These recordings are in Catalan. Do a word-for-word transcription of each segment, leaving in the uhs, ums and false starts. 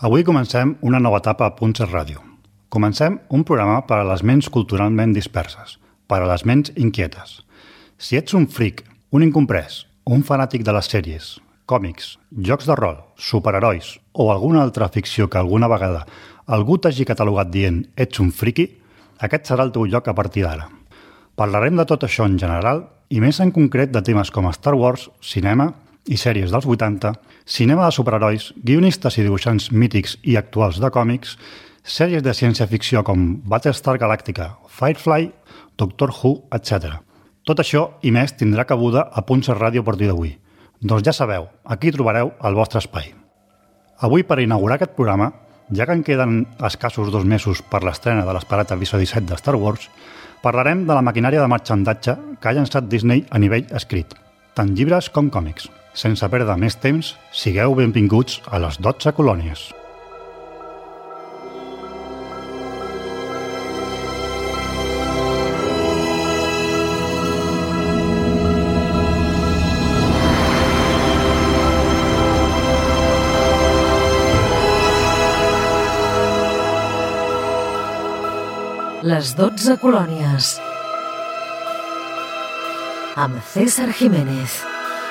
Avui comencem una nova etapa a Punxes Ràdio. Comencem un programa per a les ments culturalment disperses, per a les ments inquietes. Si ets un fric, un incomprès, un fanàtic de les sèries, còmics, jocs de rol, superherois o alguna altra ficció que alguna vegada algú t'hagi catalogat dient ets un friqui, aquest serà el teu lloc a partir d'ara. Parlarem de tot això en general i més en concret de temes com Star Wars, cinema i sèries dels vuitanta, cinema de superherois, guionistes i dibuixants mítics i actuals de còmics, sèries de ciència-ficció com Battlestar Galàctica, Firefly, Doctor Who, etcètera. Tot això i més tindrà cabuda a Punxes Ràdio a partir d'avui. Doncs ja sabeu, aquí trobareu el vostre espai. Avui, per inaugurar aquest programa, ja que en queden escassos dos mesos per l'estrena de l'esperat episodi set de Star Wars, parlarem de la maquinària de marxandatge que ha llançat Disney a nivell escrit, tant llibres com còmics. Sense perdre més temps, sigueu benvinguts a les dotze colònies. Les dotze colònies amb César Jiménez.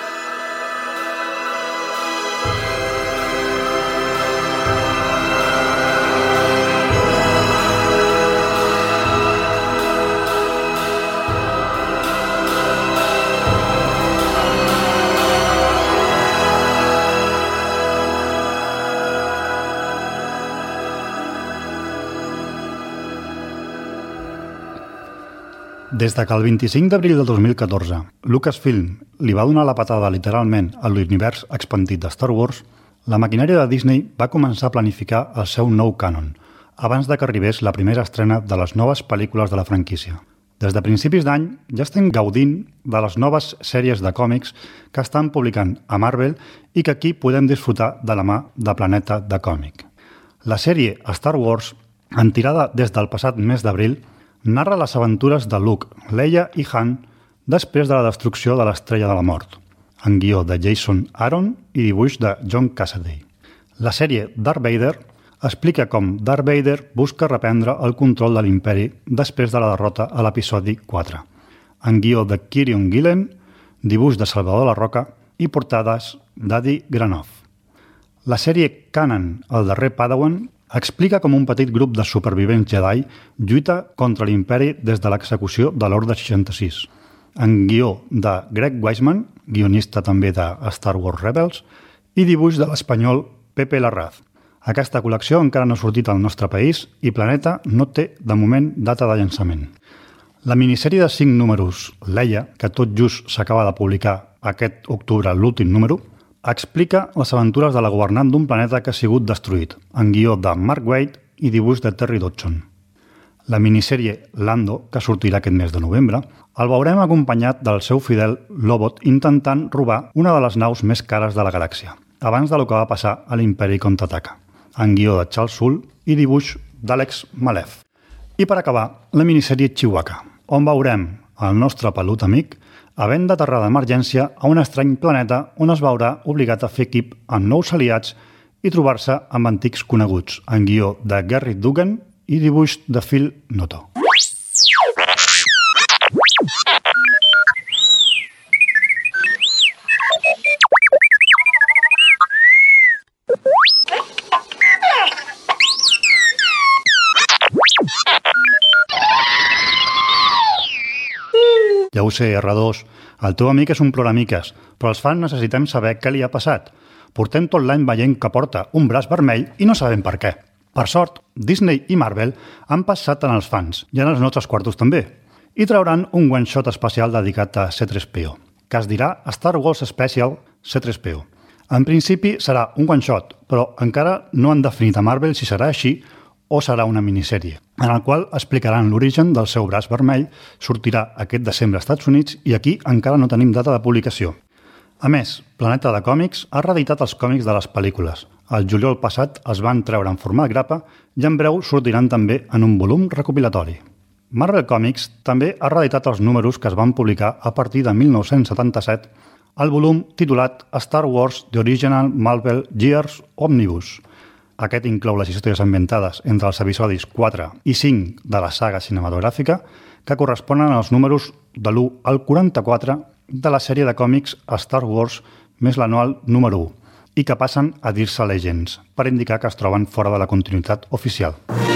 Des de que el vint-i-cinc d'abril de dos mil catorze Lucasfilm li va donar la patada literalment a l'univers expandit de Star Wars, la maquinària de Disney va començar a planificar el seu nou cànon, abans de que arribés la primera estrena de les noves pel·lícules de la franquícia. Des de principis d'any ja estem gaudint de les noves sèries de còmics que estan publicant a Marvel i que aquí podem disfrutar de la mà de Planeta de Còmic. La sèrie Star Wars, en tirada des del passat mes d'abril, narra les aventures de Luke, Leia i Han després de la destrucció de l'Estrella de la Mort, en guió de Jason Aaron i dibuix de John Cassaday. La sèrie Darth Vader explica com Darth Vader busca reprendre el control de l'imperi després de la derrota a l'episodi quatre, en guió de Kieron Gillen, dibuix de Salvador La Roca i portades d'Adi Granoff. La sèrie Kanan, el darrer Padawan, explica com un petit grup de supervivents Jedi lluita contra l'imperi des de l'execució de l'Orde seixanta-sis, en guió de Greg Weisman, guionista també de Star Wars Rebels, i dibuix de l'espanyol Pepe Larraz. Aquesta col·lecció encara no ha sortit al nostre país i Planeta no té, de moment, data de llançament. La minissèrie de cinc números, Leia, que tot just s'acaba de publicar aquest octubre l'últim número, explica les aventures de la governant d'un planeta que ha sigut destruït, en guió de Mark Waid i dibuix de Terry Dodson. La minissèrie Lando, que sortirà aquest mes de novembre, el veurem acompanyat del seu fidel Lobot intentant robar una de les naus més cares de la galàxia, abans de lo que va passar a l'Imperi Contraataca, en guió de Charles Soule i dibuix d'Àlex Malev. I per acabar, la minissèrie Chewbacca, on veurem el nostre pelut amic havent d'aterrar d'emergència a un estrany planeta on es veurà obligat a fer equip amb nous aliats i trobar-se amb antics coneguts, en guió de Gary Duggan i dibuix de Phil Noto. Ja ho sé, erra dos, el teu amic és un ploramiques, però els fans necessitem saber què li ha passat. Portem tot l'any veient que porta un braç vermell i no sabem per què. Per sort, Disney i Marvel han passat en els fans, i en els nostres quartos també, i trauran un one-shot especial dedicat a C tres P O, que es dirà Star Wars Special C tres P O. En principi serà un one-shot, però encara no han definit a Marvel si serà així o serà una minissèrie, en el qual explicaran l'origen del seu braç vermell, sortirà aquest desembre als Estats Units i aquí encara no tenim data de publicació. A més, Planeta de Còmics ha reeditat els còmics de les pel·lícules. El juliol passat els van treure en format grapa i en breu sortiran també en un volum recopilatori. Marvel Comics també ha reeditat els números que es van publicar a partir de mil nou-cents setanta-set al volum titulat Star Wars The Original Marvel Years Omnibus, Aquest inclou les històries ambientades entre els episodis quatre i cinc de la saga cinematogràfica, que corresponen als números de l'u al quaranta-quatre de la sèrie de còmics Star Wars més l'anual número u, i que passen a dir-se Legends, per indicar que es troben fora de la continuïtat oficial.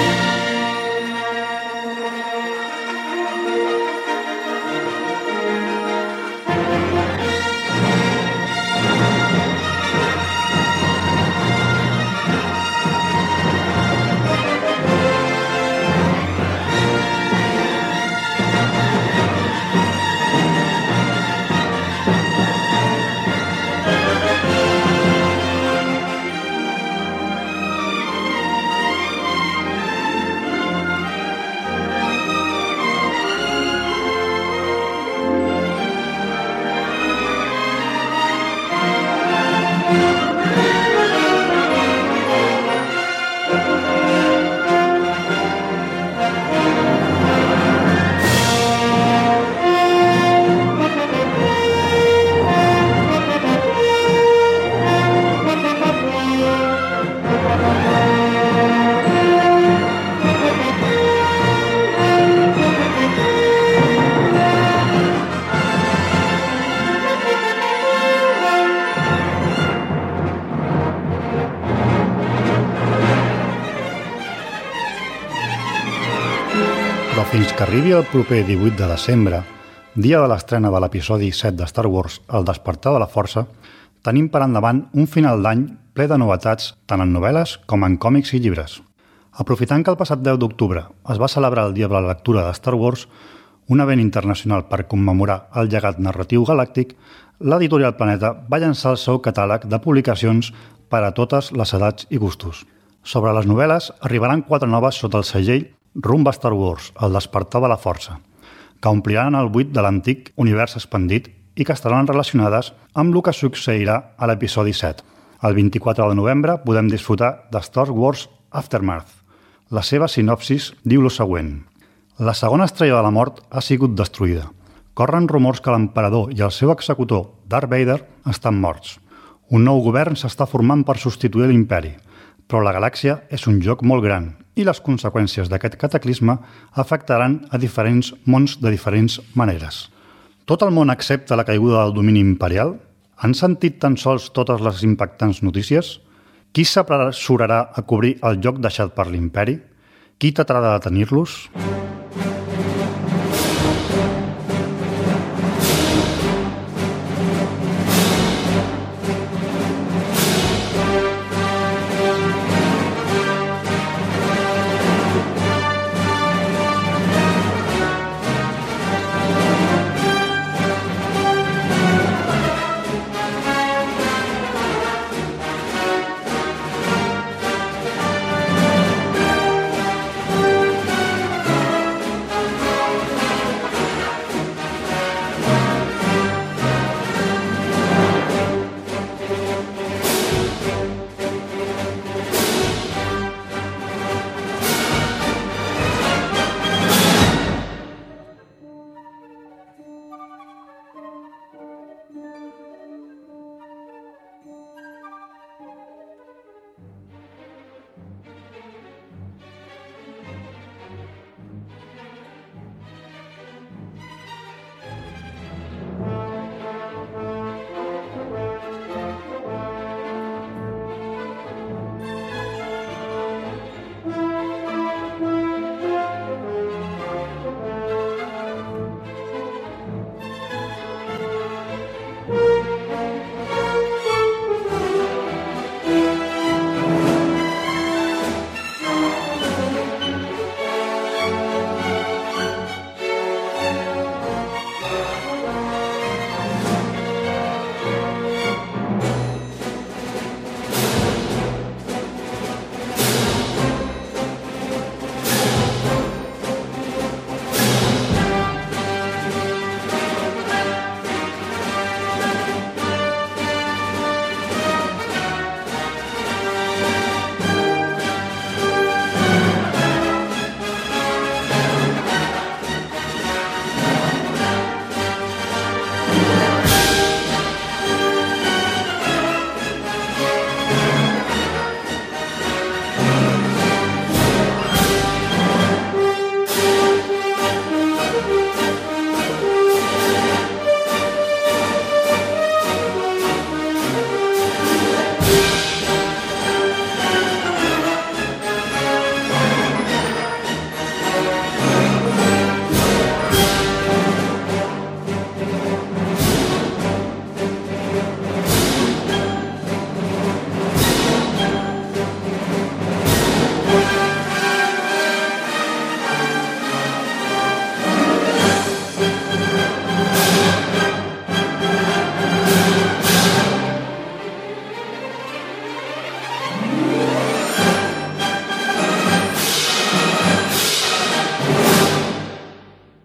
Però fins que arribi el proper divuit de desembre, dia de l'estrena de l'episodi set de Star Wars, El despertar de la força, tenim per endavant un final d'any ple de novetats tant en novel·les com en còmics i llibres. Aprofitant que el passat deu d'octubre es va celebrar el dia de la lectura de Star Wars, un event internacional per commemorar el llegat narratiu galàctic, l'editorial Planeta va llançar el seu catàleg de publicacions per a totes les edats i gustos. Sobre les novel·les arribaran quatre noves sota el segell Rumb a Star Wars, El despertar de la força, que ompliran el buit de l'antic univers expandit i que estaran relacionades amb el que succeirà a l'episodi set. El vint-i-quatre de novembre podem disfrutar de Star Wars Aftermath. La seva sinopsis diu el següent. La segona estrella de la mort ha sigut destruïda. Corren rumors que l'emperador i el seu executor, Darth Vader, estan morts. Un nou govern s'està formant per substituir l'imperi, però la galàxia és un joc molt gran i les conseqüències d'aquest cataclisme afectaran a diferents mons de diferents maneres. Tot el món accepta la caiguda del domini imperial? Han sentit tan sols totes les impactants notícies? Qui s'apressurarà a cobrir el lloc deixat per l'imperi? Qui tratarà de detenir-los?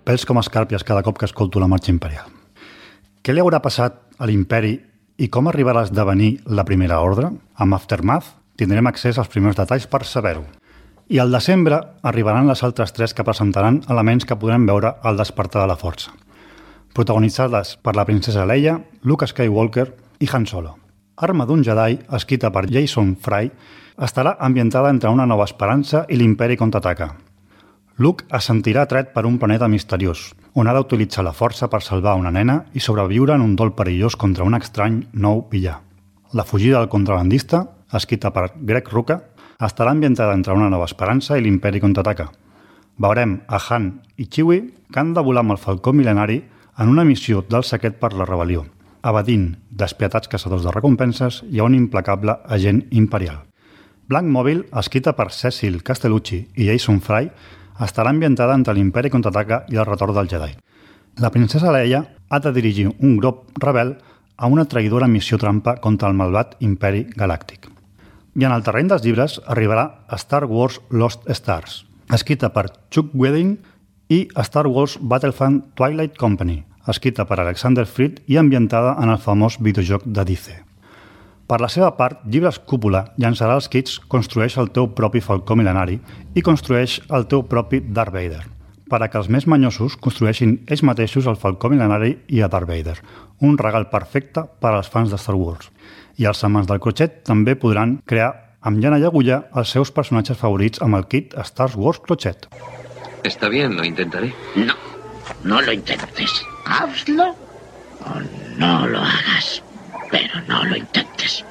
pèls com escàrpies cada cop que escolto la marxa imperial. Què li haurà passat a l'imperi i com arribarà a esdevenir la primera ordre? Amb Aftermath tindrem accés als primers detalls per saber-ho. I al desembre arribaran les altres tres que presentaran elements que podrem veure al despertar de la força, protagonitzades per la princesa Leia, Luke Skywalker i Han Solo. Arma d'un Jedi, escrita per Jason Fry, estarà ambientada entre una nova esperança i l'imperi contraataca. Luke es sentirà atret per un planeta misteriós, on ha d'utilitzar la força per salvar una nena i sobreviure en un dol perillós contra un estrany nou villà. La fugida del contrabandista, escrita per Greg Rucka, estarà ambientada entre una nova esperança i l'imperi contraataca. Veurem a Han i Chewie que han de volar amb el Falcó Mil·lenari en una missió del saquet per la rebel·lió, evadint despietats caçadors de recompenses i a un implacable agent imperial. Blanc Mòbil, escrita per Cecil Castellucci i Jason Fry, estarà ambientada entre l'imperi contraataca i el retorn del Jedi. La princesa Leia ha de dirigir un grup rebel a una traïdora missió trampa contra el malvat imperi galàctic. I en el terreny dels llibres arribarà Star Wars Lost Stars, escrita per Chuck Wedding, i Star Wars Battlefront Twilight Company, escrita per Alexander Freed i ambientada en el famós videojoc de D C. Per la seva part, Llibres Cúpula llançarà els kits Construeix el teu propi Falcó Mil·lenari i Construeix el teu propi Darth Vader, per a que els més manyosos construeixin ells mateixos el Falcó Mil·lenari i a Darth Vader, un regal perfecte per als fans de Star Wars. I els amants del crotxet també podran crear amb llana i agulla els seus personatges favorits amb el kit Star Wars Crochet. Está bien, lo intentaré. No, no lo intentes. Hazlo o no lo hagas, pero no lo intentes.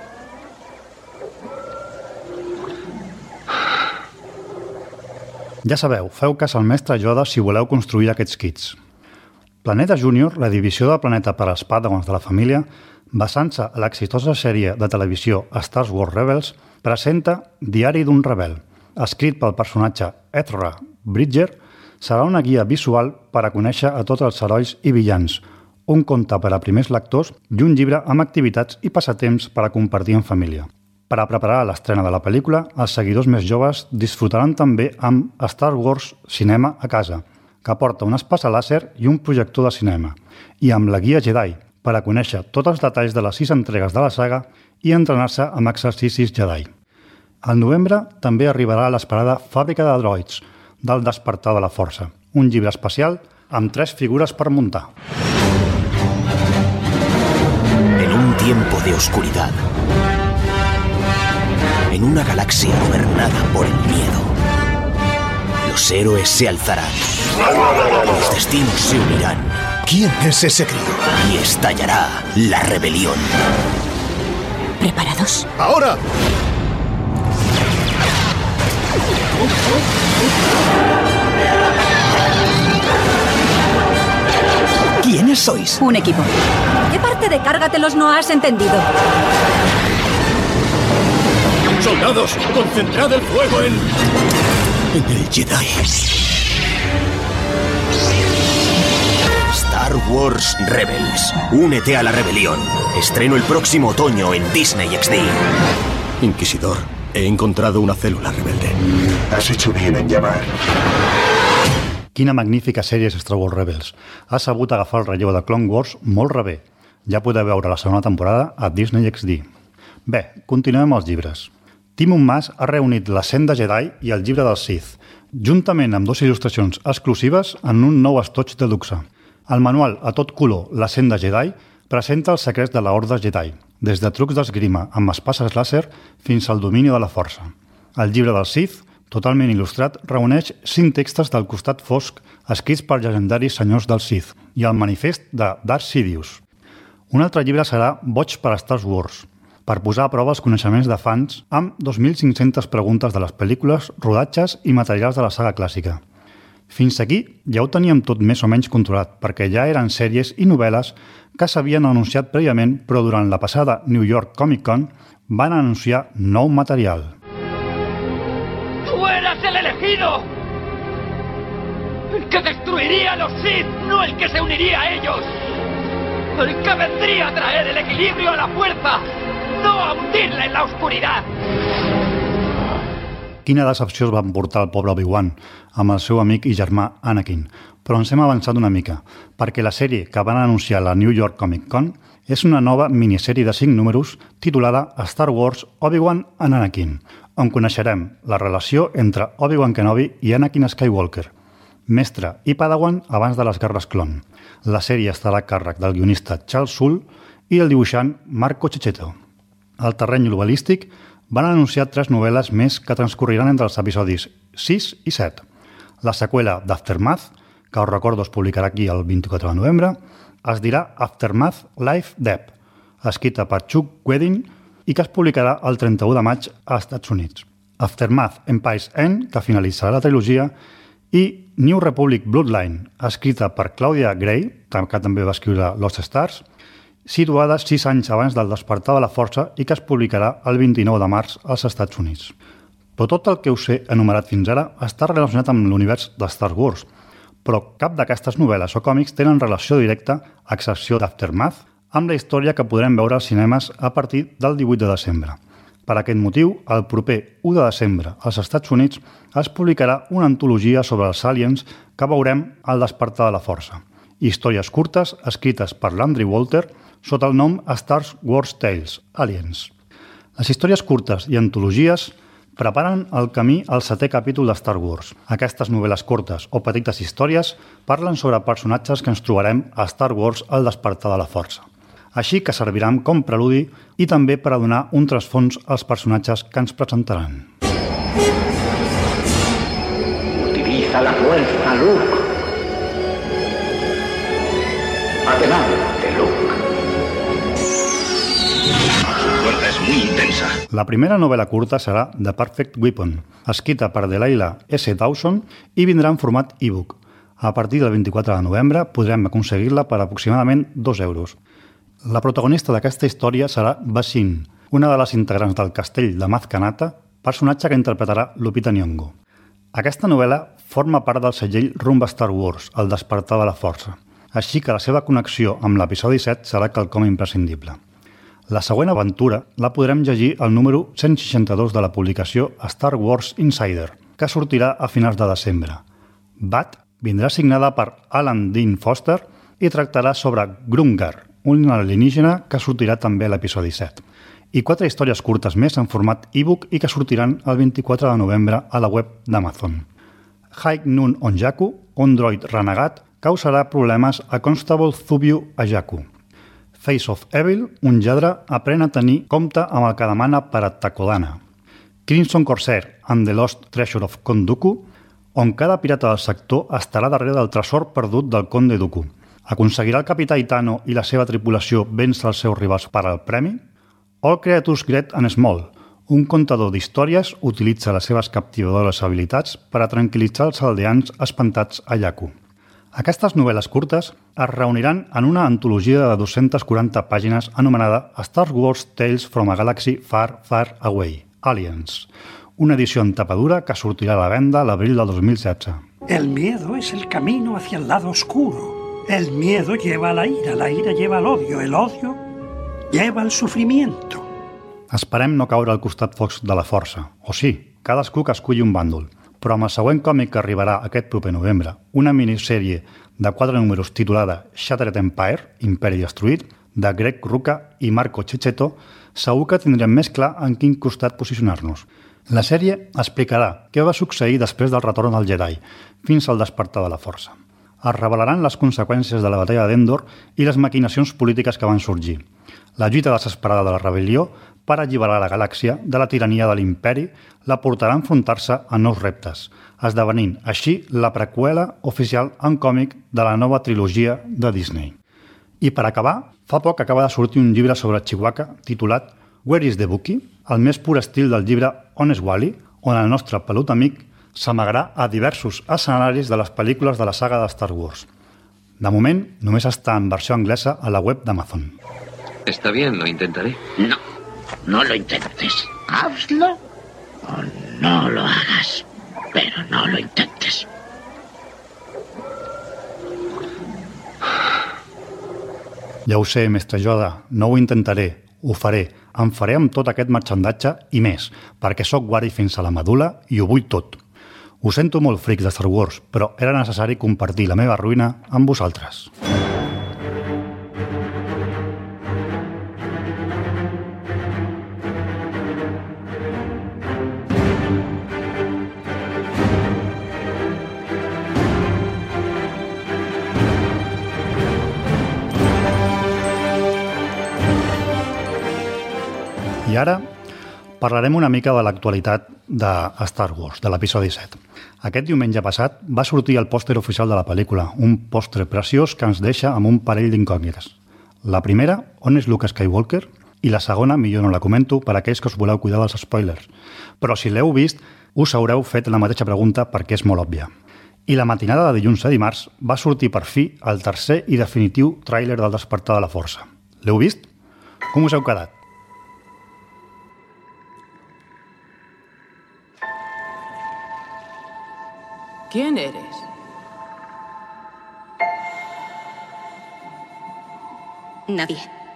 Ja sabeu, feu cas al mestre Yoda si voleu construir aquests kits. Planeta Júnior, la divisió de planeta per als Padawans de la família, basant-se a l'exitosa sèrie de televisió Star Wars Rebels, presenta Diari d'un rebel, escrit pel personatge Ezra Bridger. Serà una guia visual per a conèixer a tots els herois i villans, un conte per a primers lectors i un llibre amb activitats i passatemps per a compartir en família. Per a preparar l'estrena de la pel·lícula, els seguidors més joves disfrutaran també amb Star Wars Cinema a casa, que porta una espasa làser i un projector de cinema, i amb la guia Jedi, per a conèixer tots els detalls de les sis entregues de la saga i entrenar-se amb exercicis Jedi. Al novembre també arribarà l'esperada Fàbrica de Droids, del Despertar de la Força, un llibre especial amb tres figures per muntar. En un tiempo de oscuridad, en una galaxia gobernada por el miedo, los héroes se alzarán, los destinos se unirán. ¿Quién es ese crío? Y estallará la rebelión. ¿Preparados? ¡Ahora! ¿Quiénes sois? Un equipo. ¿Qué parte de Cárgatelos no has entendido? ¡Soldados! ¡Concentrad el fuego en... en el Jedi! Star Wars Rebels. Únete a la rebelión. Estreno el próximo otoño en Disney X D. Inquisidor, he encontrado una célula rebelde. Has hecho bien en llamar. Quina magnífica sèrie és Star Wars Rebels. Ha sabut agafar el relleu de Clone Wars molt rebé. Ja podeu veure la segona temporada a Disney X D. Bé, continuem amb els llibres. Timon Mas ha reunit la Senda Jedi i el llibre dels Sith, juntament amb dues il·lustracions exclusives en un nou estoig de luxe. El manual a tot color La Senda Jedi presenta els secrets de la Horda Jedi, des de trucs d'esgrima amb espases làser fins al domini de la força. El llibre dels Sith, totalment il·lustrat, reuneix cinc textos del costat fosc escrits per llegendaris senyors del Sith i el manifest de Darth Sidious. Un altre llibre serà Boig per a Star Wars, per posar a prova els coneixements de fans amb dos mil cinc-centes preguntes de les pel·lícules, rodatges i materials de la saga clàssica. Fins aquí ja ho teníem tot més o menys controlat, perquè ja eren sèries i novel·les que s'havien anunciat prèviament, però durant la passada New York Comic Con van anunciar nou material. ¡Tú eras el elegido! El que destruiría a los Sith, no el que se uniría a ellos. El que vendría a traer el equilibrio a la fuerza, no a hundirla en la oscuridad. Quina decepció es va emportar el pobre Obi-Wan amb el seu amic i germà Anakin, però ens hem avançat una mica, perquè la sèrie que van anunciar a la New York Comic Con és una nova minissèrie de cinc números titulada Star Wars Obi-Wan and Anakin, on coneixerem la relació entre Obi-Wan Kenobi i Anakin Skywalker, mestre i padawan abans de les Guerres Clon. La sèrie estarà a càrrec del guionista Charles Soule i el dibuixant Marco Checchetto. Al terreny novel·lístic van anunciar tres novel·les més que transcorreran entre els episodis sis i set. La seqüela d'Aftermath, que us recordo es publicarà aquí el vint-i-quatre de novembre, es dirà Aftermath Life Death, escrita per Chuck Wedding i que es publicarà el trenta-u de maig als Estats Units. Aftermath Empire's End, que finalitzarà la trilogia, i New Republic Bloodline, escrita per Claudia Gray, que també va escriure Lost Stars, situada sis anys abans del despertar de la força i que es publicarà el vint-i-nou de març als Estats Units. Però tot el que us he enumerat fins ara està relacionat amb l'univers de Star Wars, però cap d'aquestes novel·les o còmics tenen relació directa, a excepció d'Aftermath, amb la història que podrem veure als cinemes a partir del divuit de desembre. Per aquest motiu, el proper u de desembre als Estats Units es publicarà una antologia sobre els aliens que veurem al despertar de la força. Històries curtes escrites per Landry Walter sota el nom Star Wars Tales, Aliens. Les històries curtes i antologies preparen el camí al setè capítol de Star Wars. Aquestes novel·les curtes o petites històries parlen sobre personatges que ens trobarem a Star Wars al despertar de la força. Així que serviran com preludi i també per a donar un trasfons als personatges que ens presentaran. Utiliza la fuerza, Luke. Adelante, Luke. Su fuerza es muy intensa. La primera novel·la curta serà The Perfect Weapon, escrita per Delilah S. Dawson i vindrà en format e-book. A partir del vint-i-quatre de novembre podrem aconseguir-la per aproximadament dos euros. La protagonista d'aquesta història serà Bashin, una de les integrants del castell de Maz Kanata, personatge que interpretarà Lupita Nyong'o. Aquesta novel·la forma part del segell Rumba Star Wars, el despertar de la força, així que la seva connexió amb l'episodi set serà quelcom imprescindible. La següent aventura la podrem llegir al número cent seixanta-dos de la publicació Star Wars Insider, que sortirà a finals de desembre. Bat vindrà signada per Alan Dean Foster i tractarà sobre Grungar, un alienígena que sortirà també a l'episodi set. I quatre històries curtes més en format e-book i que sortiran el vint-i-quatre de novembre a la web d'Amazon. High Noon Onjaku, un droid renegat, causarà problemes a Constable Zubiu Ajaku. Face of Evil, un lladre, aprèn a tenir compte amb el que demana per a Takodana. Crimson Corsair and the Lost Treasure of Count Dooku, on cada pirata del sector estarà darrere del tresor perdut del Conde Dooku. Aconseguirà el capità Itano i la seva tripulació vèncer els seus rivals per al premi? All Creatures Great and Small, un contador d'històries, utilitza les seves captivadores habilitats per a tranquil·litzar els aldeans espantats a Jakku. Aquestes novel·les curtes es reuniran en una antologia de dues-centes quaranta pàgines anomenada Star Wars Tales from a Galaxy Far, Far Away, Aliens, una edició en tapadura que sortirà a la venda a l'abril del dos mil setze. El miedo es el camino hacia el lado oscuro. El miedo lleva a la ira, la ira lleva al odio, el odio lleva al sufrimiento. Esperem no caure al costat focs de la força. O sí, cadascú que esculli un bàndol. Però amb el següent còmic que arribarà aquest proper novembre, una minissèrie de quatre números titulada Shattered Empire, Imperi Destruït, de Greg Rucka i Marco Checchetto, segur que tindrem més clar en quin costat posicionar-nos. La sèrie explicarà què va succeir després del retorn del Jedi, fins al despertar de la força. Es revelaran les conseqüències de la batalla d'Endor i les maquinacions polítiques que van sorgir. La lluita desesperada de la rebel·lió per alliberar la galàxia de la tirania de l'imperi la portarà a enfrontar-se a nous reptes, esdevenint així la preqüela oficial en còmic de la nova trilogia de Disney. I per acabar, fa poc acaba de sortir un llibre sobre Chewbacca titulat Where is the Wookiee?, el més pur estil del llibre Honest Wally, on el nostre pelut amic s'amagarà a diversos escenaris de les pel·lícules de la saga de Star Wars. De moment, només està en versió anglesa a la web d'Amazon. Está bien, lo intentaré. No, no lo intentes. Hazlo o no lo hagas, pero no lo intentes. Ja ho sé, mestre Yoda, no ho intentaré, ho faré. Em faré amb tot aquest marxandatge i més, perquè sóc guari fins a la medul·la i ho vull tot. Ho sento molt, frics de Star Wars, però era necessari compartir la meva ruïna amb vosaltres. I ara parlarem una mica de l'actualitat de Star Wars, de l'episodi set. Aquest diumenge passat va sortir el pòster oficial de la pel·lícula, un pòster preciós que ens deixa amb un parell d'incògnites. La primera, on és Luke Skywalker? I la segona, millor no la comento, per a aquells que us voleu cuidar dels spoilers. Però si l'heu vist, us haureu fet la mateixa pregunta perquè és molt òbvia. I la matinada de dilluns a dimarts va sortir per fi el tercer i definitiu tràiler del Despertar de la Força. L'heu vist? Com us heu quedat? ¿Quién eres? Nadie.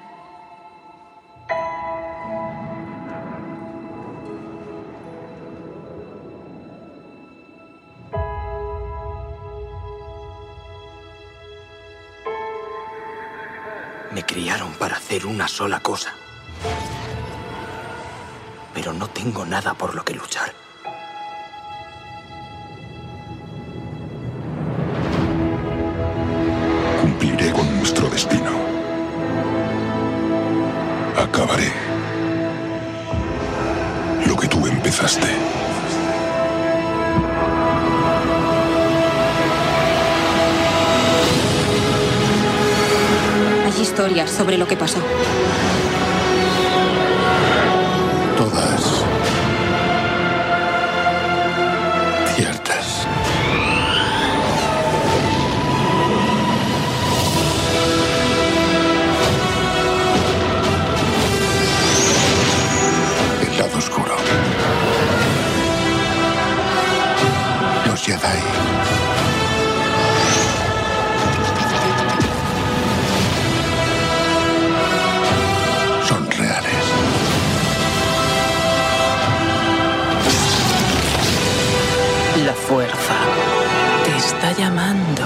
Me criaron para hacer una sola cosa. Pero no tengo nada por lo que luchar. Cumpliré con nuestro destino. Acabaré lo que tú empezaste. Hay historias sobre lo que pasó. Todas ciertas. El lado oscuro. Los Jedi. Son reales. La fuerza te está llamando.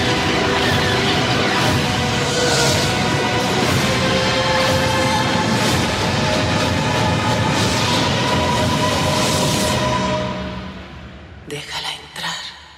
Déjala entrar.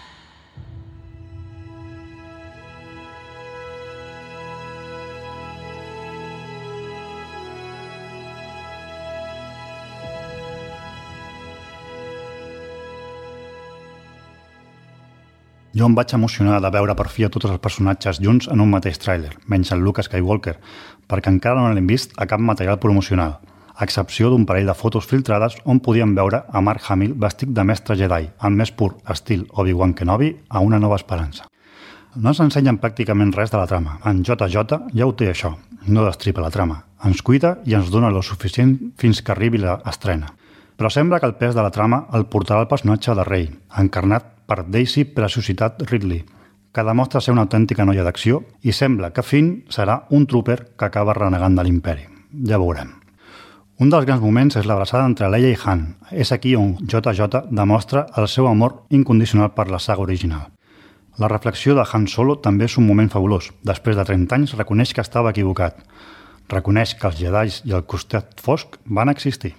Jo em vaig emocionar de veure per fi a tots els personatges junts en un mateix tràiler, menys el Luke Skywalker, perquè encara no l'hem vist a cap material promocional, a excepció d'un parell de fotos filtrades on podíem veure a Mark Hamill vestit de mestre Jedi, en més pur estil Obi-Wan Kenobi, a Una nova esperança. No ens ensenyen pràcticament res de la trama. En J J ja ho té això, no destripa la trama. Ens cuida i ens dona lo suficient fins que arribi l'estrena. Però sembla que el pes de la trama el portarà el personatge de Rey, encarnat per Daisy Preciositat Ridley, que demostra ser una autèntica noia d'acció i sembla que Finn serà un trooper que acaba renegant de l'imperi. Ja veurem. Un dels grans moments és l'abraçada entre Leia i Han. És aquí on J J demostra el seu amor incondicional per la saga original. La reflexió de Han Solo també és un moment fabulós. Després de trenta anys reconeix que estava equivocat. Reconeix que els Jedis i el costat fosc van existir.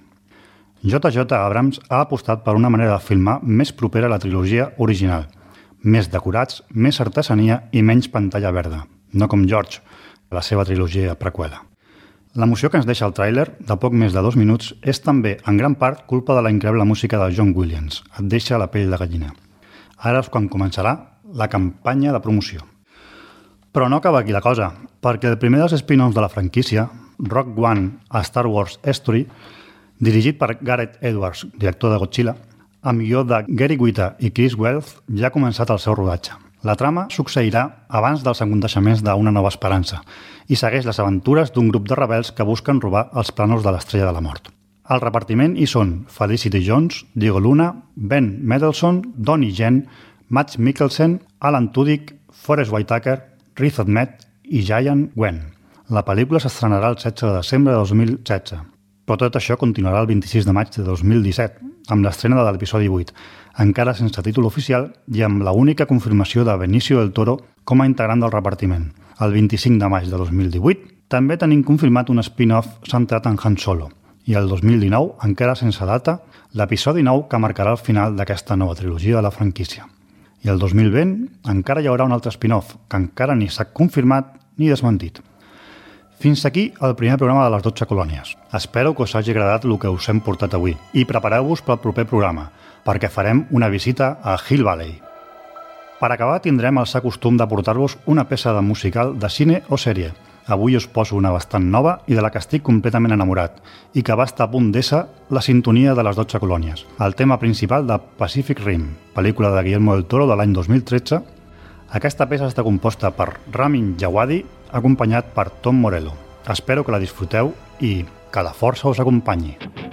J J Abrams ha apostat per una manera de filmar més propera a la trilogia original. Més decorats, més artesania i menys pantalla verda. No com George, la seva trilogia preqüela. L'emoció que ens deixa el tràiler, de poc més de dos minuts, és també, en gran part, culpa de la increïble música de John Williams. Et deixa la pell de gallina. Ara és quan començarà la campanya de promoció. Però no acaba aquí la cosa, perquè el primer dels spin-offs de la franquícia, Rogue One a Star Wars Story, dirigit per Gareth Edwards, director de Godzilla, amb guió de Gary Whitta i Chris Wells, ja ha començat el seu rodatge. La trama succeirà abans dels aconteixements d'Una nova esperança i segueix les aventures d'un grup de rebels que busquen robar els plànols de l'Estrella de la Mort. Al repartiment hi són Felicity Jones, Diego Luna, Ben Mendelsohn, Donnie Yen, Mads Mikkelsen, Alan Tudyk, Forest Whitaker, Riz Ahmed i Giant Wen. La pel·lícula s'estrenarà el setze de desembre de dos mil setze. Però tot això continuarà el vint-i-sis de maig de dos mil disset, amb l'estrena de l'episodi vuit, encara sense títol oficial i amb la única confirmació de Benicio del Toro com a integrant del repartiment. El vint-i-cinc de maig de dos mil divuit també tenim confirmat un spin-off centrat en Han Solo, i el dos mil dinou, encara sense data, l'episodi nou que marcarà el final d'aquesta nova trilogia de la franquícia. I el dos mil vint encara hi haurà un altre spin-off que encara ni s'ha confirmat ni desmentit. Fins aquí el primer programa de les dotze colònies. Espero que us hagi agradat el que us hem portat avui i prepareu-vos pel proper programa, perquè farem una visita a Hill Valley. Per acabar tindrem el sa costum de portar-vos una peça de musical de cine o sèrie. Avui us poso una bastant nova i de la que estic completament enamorat i que va estar a punt d'ésser la sintonia de les dotze colònies, el tema principal de Pacific Rim, pel·lícula de Guillermo del Toro de l'any dos mil tretze. Aquesta peça està composta per Ramin Djawadi, acompanyat per Tom Morello. Espero que la disfruteu i que la força us acompanyi.